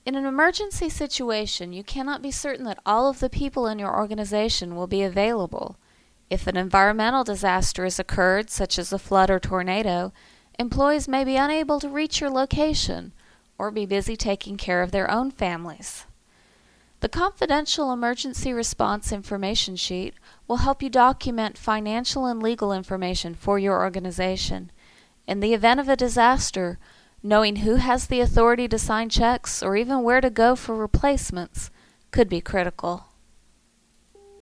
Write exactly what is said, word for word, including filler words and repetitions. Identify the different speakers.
Speaker 1: In an emergency situation, you cannot be certain that all of the people in your organization will be available. If an environmental disaster has occurred, such as a flood or tornado, employees may be unable to reach your location or be busy taking care of their own families. The confidential emergency response information sheet will help you document financial and legal information for your organization. In the event of a disaster, knowing who has the authority to sign checks or even where to go for replacements could be critical.